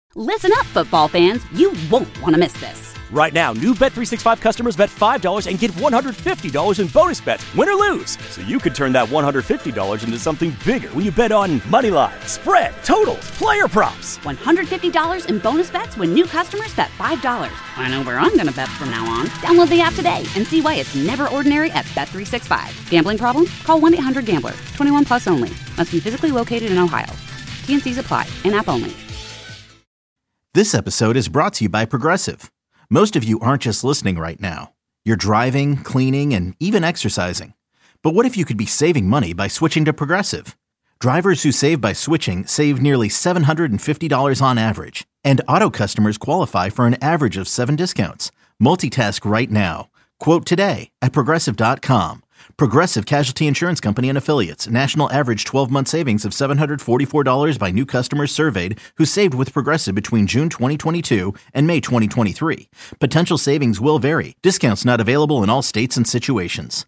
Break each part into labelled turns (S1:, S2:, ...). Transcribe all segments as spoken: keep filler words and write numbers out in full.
S1: Listen up, football fans. You won't want to miss this.
S2: Right now, new Bet three sixty-five customers bet five dollars and get one hundred fifty dollars in bonus bets, win or lose. So you could turn that one hundred fifty dollars into something bigger when you bet on money line, spread, totals, player props.
S1: one hundred fifty dollars in bonus bets when new customers bet five dollars. I know where I'm going to bet from now on. Download the app today and see why it's never ordinary at Bet three sixty-five. Gambling problem? Call one eight hundred gambler. twenty-one plus only. Must be physically located in Ohio. T N Cs apply. In-app only.
S3: This episode is brought to you by Progressive. Most of you aren't just listening right now. You're driving, cleaning, and even exercising. But what if you could be saving money by switching to Progressive? Drivers who save by switching save nearly seven hundred fifty dollars on average. And auto customers qualify for an average of seven discounts. Multitask right now. Quote today at Progressive dot com. Progressive Casualty Insurance Company and Affiliates. National average twelve-month savings of seven hundred forty-four dollars by new customers surveyed who saved with Progressive between June twenty twenty-two and May twenty twenty-three. Potential savings will vary. Discounts not available in all states and situations.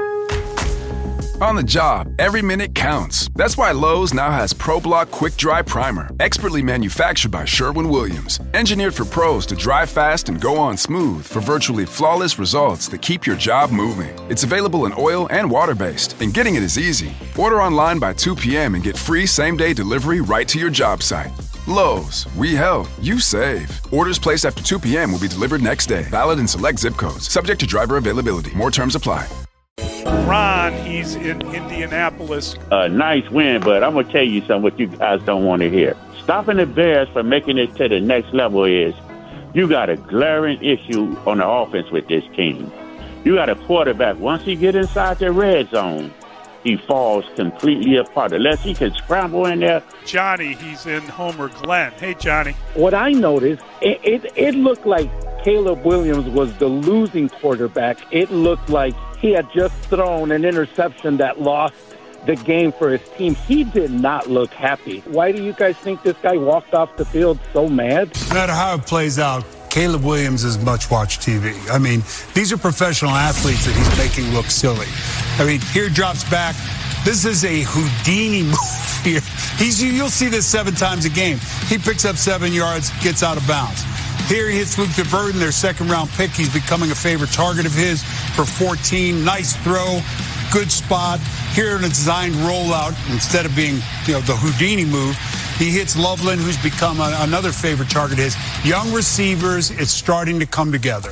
S4: On the job, every minute counts. That's why Lowe's now has ProBlock Quick Dry Primer, expertly manufactured by Sherwin-Williams. Engineered for pros to dry fast and go on smooth for virtually flawless results that keep your job moving. It's available in oil and water-based, and getting it is easy. Order online by two p.m. and get free same-day delivery right to your job site. Lowe's, we help, you save. Orders placed after two p.m. will be delivered next day. Valid in select zip codes. Subject to driver availability. More terms apply.
S5: Ron, he's in Indianapolis.
S6: A nice win, but I'm going to tell you something what you guys don't want to hear. Stopping the Bears from making it to the next level is you got a glaring issue on the offense with this team. You got a quarterback, once he get inside the red zone, he falls completely apart. Unless he can scramble in there.
S5: Johnny, he's in Homer Glen. Hey, Johnny.
S7: What I noticed, it, it, it looked like Caleb Williams was the losing quarterback. It looked like he had just thrown an interception that lost the game for his team. He did not look happy. Why do you guys think this guy walked off the field so mad?
S8: No matter how it plays out, Caleb Williams is much-watched T V. I mean, these are professional athletes that he's making look silly. I mean, here drops back. This is a Houdini move here. He's, you'll see this seven times a game. He picks up seven yards, gets out of bounds. Here he hits Luke DeBurton, their second-round pick. He's becoming a favorite target of his for fourteen. Nice throw, good spot. Here in a designed rollout, instead of being, you know, the Houdini move, he hits Loveland, who's become a, another favorite target of his. Young receivers, it's starting to come together.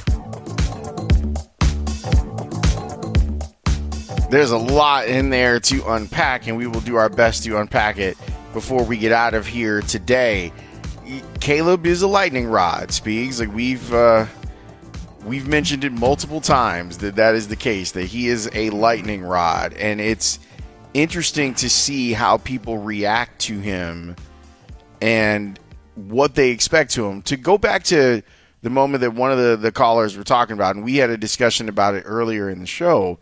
S9: There's a lot in there to unpack, and we will do our best to unpack it before we get out of here today. Caleb is a lightning rod, Speegs. Like we've uh, we've mentioned it multiple times that that is the case, that he is a lightning rod, and it's interesting to see how people react to him and what they expect to him. To go back to the moment that one of the, the callers were talking about, and we had a discussion about it earlier in the show,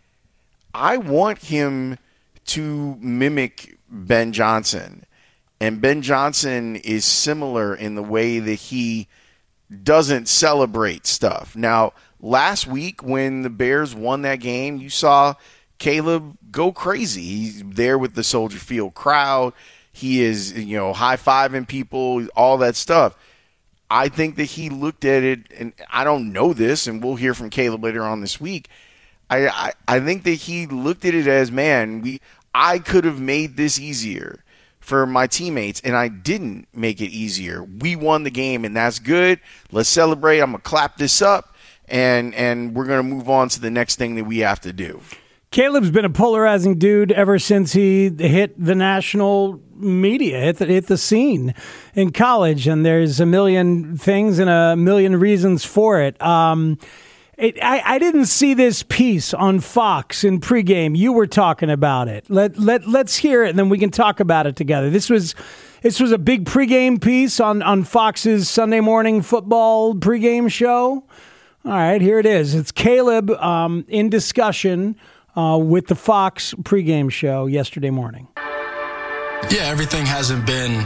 S9: I want him to mimic Ben Johnson. And Ben Johnson is similar in the way that he doesn't celebrate stuff. Now, last week when the Bears won that game, you saw Caleb go crazy. He's there with the Soldier Field crowd. He is, you know, high-fiving people, all that stuff. I think that he looked at it, and I don't know this, and we'll hear from Caleb later on this week. I, I, I think that he looked at it as, man, we I could have made this easier for my teammates, and I didn't make it easier. We won the game, and that's good. Let's celebrate. I'm going to clap this up, and and we're going to move on to the next thing that we have to do.
S10: Caleb's been a polarizing dude ever since he hit the national media, hit the, hit the scene in college, and there's a million things and a million reasons for it. Um, it I, I didn't see this piece on Fox in pregame. You were talking about it. Let let let's hear it, and then we can talk about it together. This was this was a big pregame piece on on Fox's Sunday morning football pregame show. All right, here it is. It's Caleb um, in discussion Uh, with the Fox pregame show yesterday morning.
S11: Yeah, everything hasn't been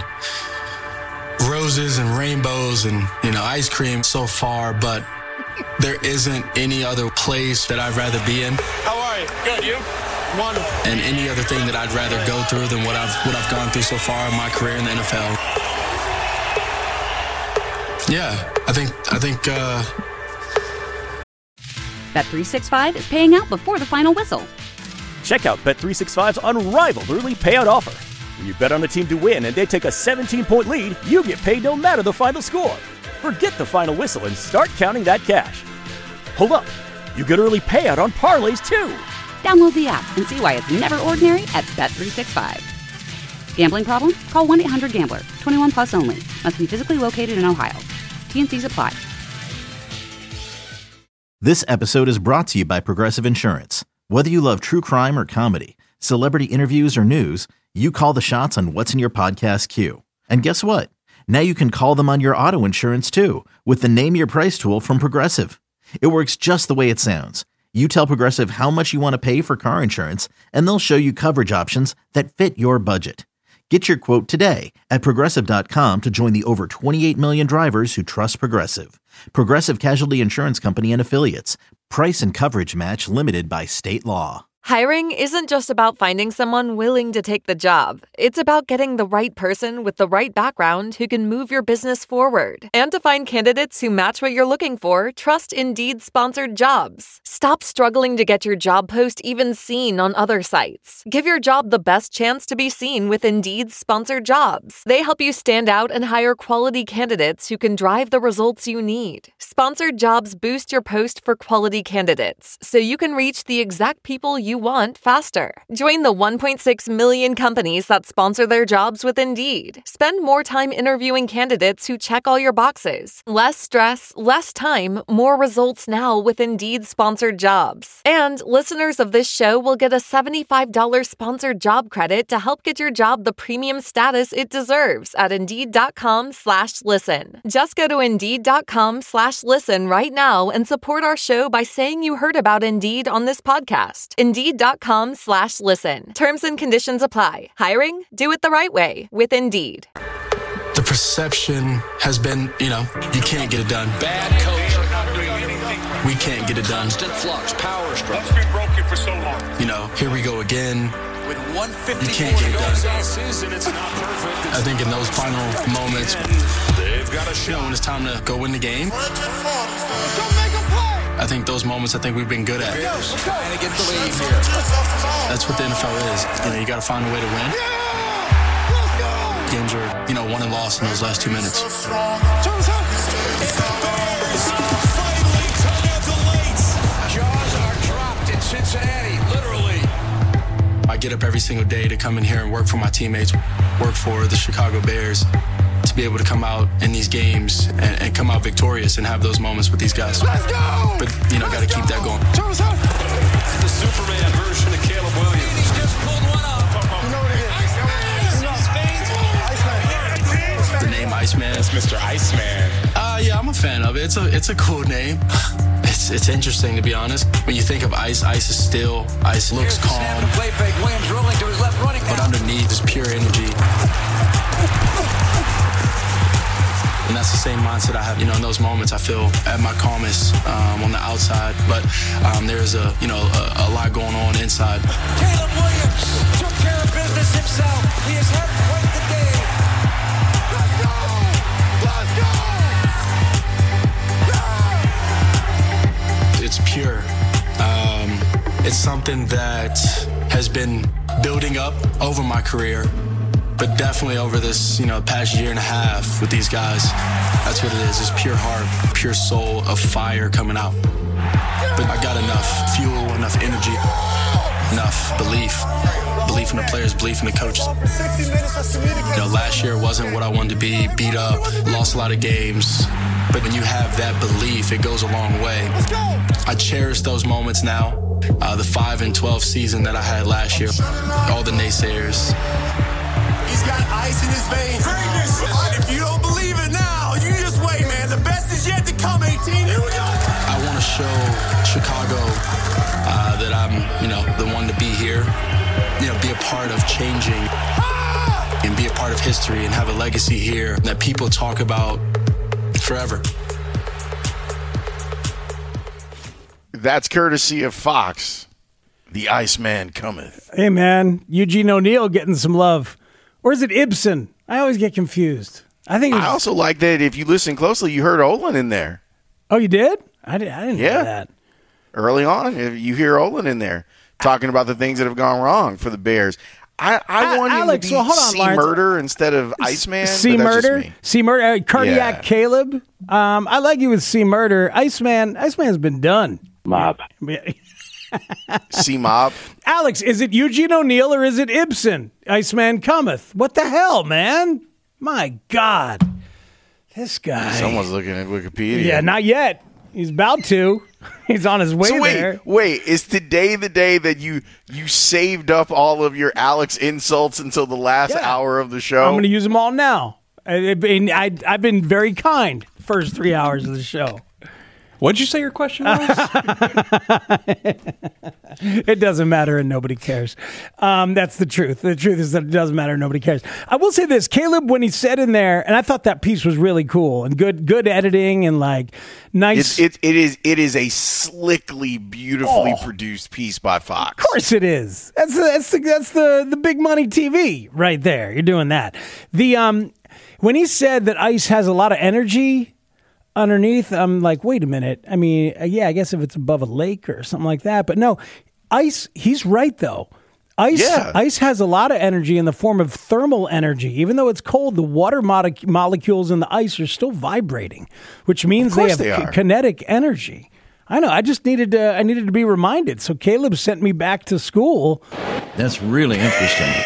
S11: roses and rainbows and, you know, ice cream so far, but there isn't any other place that I'd rather be in.
S12: How are you? Good, you? Wonderful.
S11: And any other thing that I'd rather go through than what I've what I've gone through so far in my career in the N F L. Yeah, I think, I think, uh...
S1: Bet three sixty-five is paying out before the final whistle.
S2: Check out Bet three sixty-five's unrivaled early payout offer. When you bet on a team to win and they take a seventeen-point lead, you get paid no matter the final score. Forget the final whistle and start counting that cash. Hold up. You get early payout on parlays, too.
S1: Download the app and see why it's never ordinary at Bet three sixty-five. Gambling problem? Call one eight hundred gambler. twenty-one plus only. Must be physically located in Ohio. T N Cs apply.
S3: This episode is brought to you by Progressive Insurance. Whether you love true crime or comedy, celebrity interviews or news, you call the shots on what's in your podcast queue. And guess what? Now you can call them on your auto insurance too with the Name Your Price tool from Progressive. It works just the way it sounds. You tell Progressive how much you want to pay for car insurance, and they'll show you coverage options that fit your budget. Get your quote today at Progressive dot com to join the over twenty-eight million drivers who trust Progressive. Progressive Casualty Insurance Company and Affiliates. Price and coverage match limited by state law.
S13: Hiring isn't just about finding someone willing to take the job. It's about getting the right person with the right background who can move your business forward. And to find candidates who match what you're looking for, trust Indeed-sponsored jobs. Stop struggling to get your job post even seen on other sites. Give your job the best chance to be seen with Indeed-sponsored jobs. They help you stand out and hire quality candidates who can drive the results you need. Sponsored jobs boost your post for quality candidates, so you can reach the exact people you want faster. Join the one point six million companies that sponsor their jobs with Indeed. Spend more time interviewing candidates who check all your boxes. Less stress, less time, more results now with Indeed-sponsored jobs. And listeners of this show will get a seventy-five dollars sponsored job credit to help get your job the premium status it deserves at Indeed.com slash listen. Just go to Indeed.com slash listen right now and support our show by saying you heard about Indeed on this podcast. Indeed.com slash listen. Terms and conditions apply. Hiring? Do it the right way with Indeed.
S11: The perception has been, you know, you can't get it done.
S12: Bad coach.
S11: We can't get it done.
S12: Constant flux, power struggle. That's been broken for so long.
S11: You know, here we go again.
S12: With one fifty
S11: you can't get it done.
S12: Season, it's not perfect.
S11: I think in those final moments,
S12: they've got a shot.
S11: You know, when it's time to go win the game. I think those moments, I think we've been good at.
S12: Trying to get the lead here.
S11: That's what the N F L is. You know, you got to find a way to win. Games are, you know, won and lost in those last two minutes.
S12: Jaws are dropped in Cincinnati, literally.
S11: I get up every single day to come in here and work for my teammates, work for the Chicago Bears, to be able to come out in these games and, and come out victorious and have those moments with these guys.
S12: Let's go!
S11: But, you know, got to keep that going.
S12: The Superman version of Caleb Williams. He's just pulled one up. You know what it is?
S11: The name Iceman.
S12: It's Mister Iceman.
S11: Uh, yeah, I'm a fan of it. It's a, it's a cool name. It's, it's interesting, to be honest. When you think of ice, ice is still, ice looks calm.
S12: Play fake. Williams rolling to his left, running
S11: but underneath is pure energy. And that's the same mindset I have, you know, in those moments. I feel at my calmest um, on the outside, but um, there's a, you know, a, a lot going on inside.
S12: Caleb Williams took care of business himself. He has had quite the day. Let's go! Let's go!
S11: It's pure. Um, it's something that has been building up over my career. But definitely over this, you know, past year and a half with these guys, that's what it is. It's pure heart, pure soul of fire coming out. But I got enough fuel, enough energy, enough belief. Belief in the players, belief in the coaches. You know, last year wasn't what I wanted to be, beat up, lost a lot of games. But when you have that belief, it goes a long way. I cherish those moments now. Uh, the five and twelve season that I had last year. All the naysayers.
S12: He's got ice in his veins. And if you don't believe it now, you just wait, man. The best is yet to come, eighteen. Here we go.
S11: I want to show Chicago uh, that I'm, you know, the one to be here. You know, be a part of changing ah! and be a part of history and have a legacy here that people talk about forever.
S9: That's courtesy of Fox. The Iceman cometh.
S10: Hey, man, Eugene O'Neill getting some love. Or is it Ibsen? I always get confused. I think. It was,
S9: I also like that if you listen closely, you heard Olin in there.
S10: Oh, you did? I, did, I didn't
S9: yeah.
S10: know that.
S9: Early on, you hear Olin in there talking about the things that have gone wrong for the Bears. I, I want
S10: Alex,
S9: him to be
S10: well, hold on,
S9: C
S10: Lawrence.
S9: Murder instead of Iceman.
S10: C Murder, C Murder, uh, Cardiac
S9: Yeah.
S10: Caleb. Um, I like you with C Murder. Iceman, Iceman's been done.
S6: Mob.
S9: C Mob.
S10: Alex, is it Eugene O'Neill or is it Ibsen? Iceman cometh. What the hell, man? My God, this guy.
S9: Someone's looking at Wikipedia.
S10: Yeah, not yet. He's about to. He's on his way
S9: so wait,
S10: there.
S9: Wait, is today the day that you you saved up all of your Alex insults until the last
S10: Yeah.
S9: hour of the show?
S10: I'm going to use them all now. I, I, I've been very kind the first three hours of the show.
S14: What'd you say your question was?
S10: It doesn't matter and nobody cares. Um, that's the truth. The truth is that it doesn't matter and nobody cares. I will say this, Caleb, when he said in there, and I thought that piece was really cool and good good editing and like nice.
S9: It, it, it is it is a slickly, beautifully
S10: Oh.
S9: produced piece by Fox.
S10: Of course it is. That's the, that's the, that's the, the big money T V right there. You're doing that. The um, when he said that Ice has a lot of energy underneath, I'm like, wait a minute. I mean, yeah, I guess if it's above a lake or something like that, but no, Ice. He's right though. Ice,
S9: Yeah.
S10: ice has a lot of energy in the form of thermal energy. Even though it's cold, the water mo- molecules in the ice are still vibrating, which means they
S9: course
S10: have
S9: they
S10: ki-
S9: are.
S10: kinetic energy. I know. I just needed to. I needed to be reminded. So Caleb sent me back to school.
S15: That's really interesting.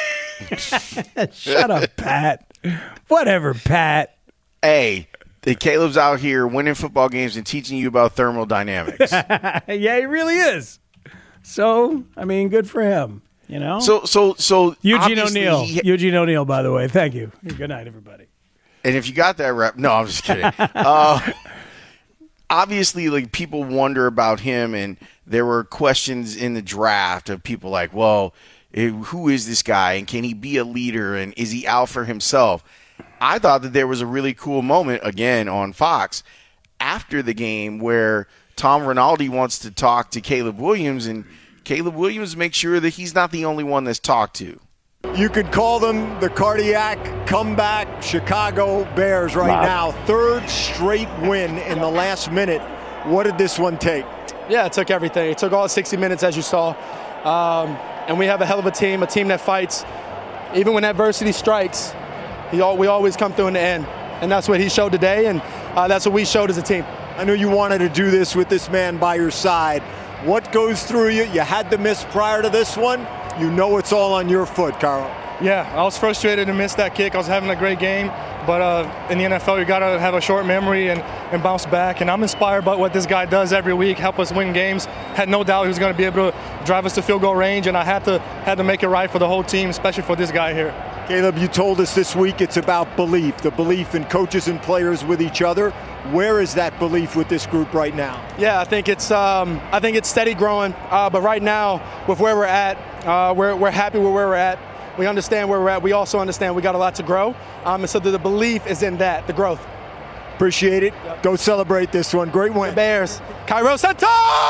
S10: Shut up, Pat. Whatever, Pat.
S9: Hey, the Caleb's out here winning football games and teaching you about thermodynamics.
S10: Yeah, he really is. So, I mean, good for him. You know.
S9: So, so, so
S10: Eugene
S9: obviously
S10: O'Neill.
S9: he-
S10: Eugene O'Neill, by the way. Thank you. Good night, everybody.
S9: And if you got that rep, no, I'm just kidding. uh, obviously, like people wonder about him, and there were questions in the draft of people like, well, eh, who is this guy, and can he be a leader, and is he out for himself? I thought that there was a really cool moment again on Fox after the game where Tom Rinaldi wants to talk to Caleb Williams, and Caleb Williams makes sure that he's not the only one that's talked to.
S16: You could call them the cardiac comeback Chicago Bears right
S6: Wow.
S16: now. Third straight win in the last minute. What did this one take?
S17: Yeah, it took everything. It took all sixty minutes, as you saw. Um, and we have a hell of a team, a team that fights. Even when adversity strikes, he, we always come through in the end. And that's what he showed today, and uh, that's what we showed as a team.
S16: I know you wanted to do this with this man by your side. What goes through you? You had the miss prior to this one. You know it's all on your foot, Carl.
S17: Yeah, I was frustrated to miss that kick. I was having a great game, but uh, in the N F L, you got to have a short memory and, and bounce back. And I'm inspired by what this guy does every week, help us win games. Had no doubt he was going to be able to drive us to field goal range, and I had to had to make it right for the whole team, especially for this guy here.
S16: Caleb, you told us this week it's about belief, the belief in coaches and players with each other. Where is that belief with this group right now?
S17: Yeah, I think it's um, I think it's steady growing. Uh, but right now, with where we're at, uh, we're we're happy with where we're at. We understand where we're at. We also understand we got a lot to grow. Um, and so the, the belief is in that, the growth.
S16: Appreciate it. Yep. Go celebrate this one. Great win.
S17: The Bears. Cairo Santos!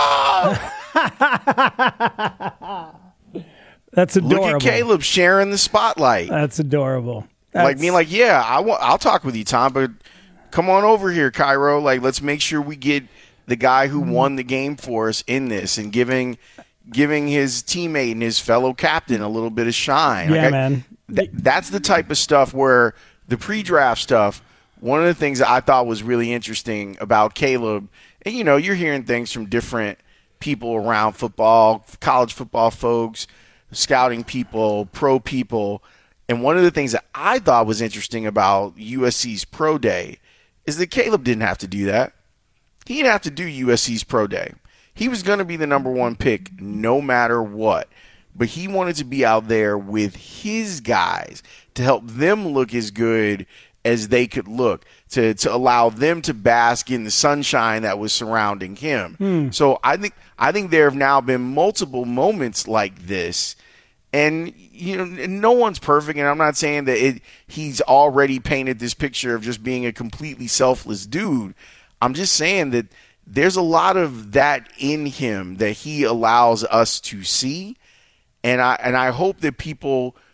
S10: That's adorable.
S9: Look at Caleb sharing the spotlight.
S10: That's adorable. That's,
S9: Like me, like, yeah, I w- I'll talk with you, Tom, but come on over here, Cairo. Like, let's make sure we get the guy who won the game for us in this and giving giving his teammate and his fellow captain a little bit of shine.
S10: Yeah,
S9: Like, I-
S10: man.
S9: th- that's the type of stuff where the pre-draft stuff, one of the things that I thought was really interesting about Caleb, and, you know, you're hearing things from different people around football, college football folks, scouting people, pro people. And one of the things that I thought was interesting about U S C's Pro Day is that Caleb didn't have to do that. He didn't have to do U S C's Pro Day. He was going to be the number one pick no matter what. But he wanted to be out there with his guys to help them look as good as they could look, to, to allow them to bask in the sunshine that was surrounding him.
S10: Hmm.
S9: So I think I think there have now been multiple moments like this. And, you know, no one's perfect, and I'm not saying that it, he's already painted this picture of just being a completely selfless dude. I'm just saying that there's a lot of that in him that he allows us to see, and I and I hope that people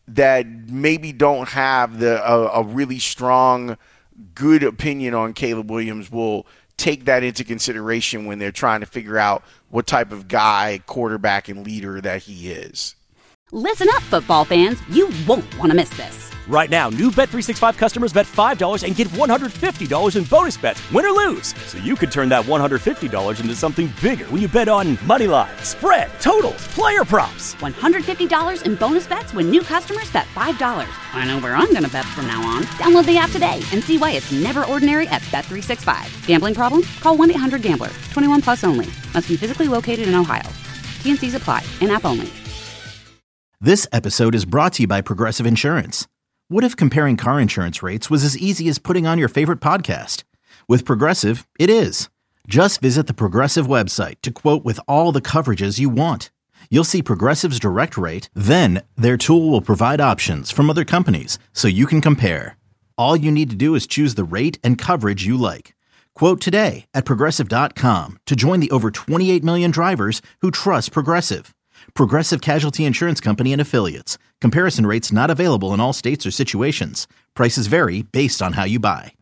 S9: that maybe don't have the a, a really strong, good opinion on Caleb Williams will take that into consideration when they're trying to figure out what type of guy, quarterback, and leader that he is.
S1: Listen up, football fans. You won't want to miss this.
S2: Right now, new Bet three sixty-five customers bet five dollars and get one hundred fifty dollars in bonus bets, win or lose. So you could turn that one hundred fifty dollars into something bigger when you bet on money line, spread, totals, player props.
S1: one hundred fifty dollars in bonus bets when new customers bet five dollars. I know where I'm going to bet from now on. Download the app today and see why it's never ordinary at Bet three sixty-five. Gambling problem? Call one eight hundred gambler. twenty-one plus only. Must be physically located in Ohio. T and C's apply. In-app only.
S3: This episode is brought to you by Progressive Insurance. What if comparing car insurance rates was as easy as putting on your favorite podcast? With Progressive, it is. Just visit the Progressive website to quote with all the coverages you want. You'll see Progressive's direct rate, then their tool will provide options from other companies so you can compare. All you need to do is choose the rate and coverage you like. Quote today at Progressive dot com to join the over twenty-eight million drivers who trust Progressive. Progressive Casualty Insurance Company and Affiliates. Comparison rates not available in all states or situations. Prices vary based on how you buy.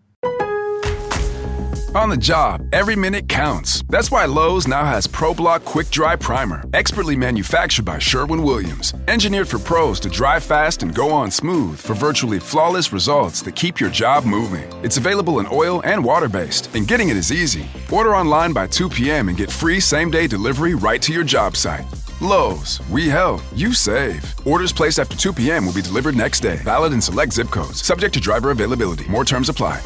S4: On the job, every minute counts. That's why Lowe's now has ProBlock Quick Dry Primer, expertly manufactured by Sherwin-Williams. Engineered for pros to dry fast and go on smooth for virtually flawless results that keep your job moving. It's available in oil and water-based, and getting it is easy. Order online by two p.m. and get free same-day delivery right to your job site. Lowe's, we help, you save. Orders placed after two p.m. will be delivered next day. Valid in select zip codes. Subject to driver availability. More terms apply.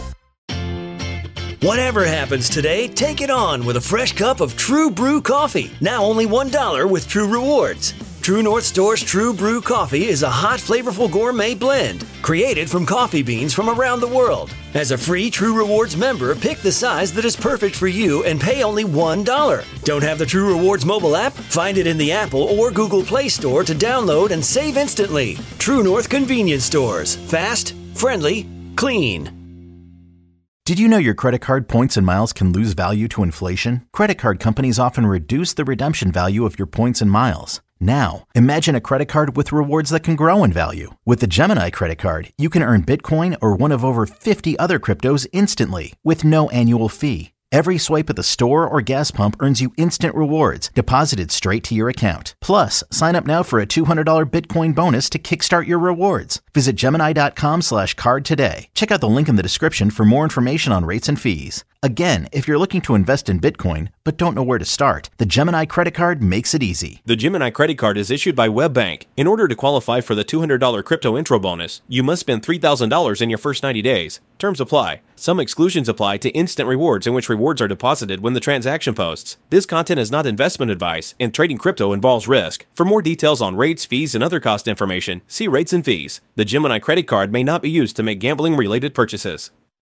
S18: Whatever happens today, take it on with a fresh cup of True Brew coffee. Now only one dollar with True Rewards. True North Store's True Brew coffee is a hot, flavorful gourmet blend created from coffee beans from around the world. As a free True Rewards member, pick the size that is perfect for you and pay only one dollar. Don't have the True Rewards mobile app? Find it in the Apple or Google Play Store to download and save instantly. True North Convenience Stores. Fast, friendly, clean.
S3: Did you know your credit card points and miles can lose value to inflation? Credit card companies often reduce the redemption value of your points and miles. Now, imagine a credit card with rewards that can grow in value. With the Gemini credit card, you can earn Bitcoin or one of over fifty other cryptos instantly with no annual fee. Every swipe at the store or gas pump earns you instant rewards deposited straight to your account. Plus, sign up now for a two hundred dollars Bitcoin bonus to kickstart your rewards. Visit Gemini.com slash card today. Check out the link in the description for more information on rates and fees. Again, if you're looking to invest in Bitcoin but don't know where to start, the Gemini credit card makes it easy.
S19: The Gemini credit card is issued by WebBank. In order to qualify for the two hundred dollars crypto intro bonus, you must spend three thousand dollars in your first ninety days. Terms apply. Some exclusions apply to instant rewards in which rewards are deposited when the transaction posts. This content is not investment advice, and trading crypto involves risk. For more details on rates, fees, and other cost information, see rates and fees. The Gemini credit card may not be used to make gambling-related purchases.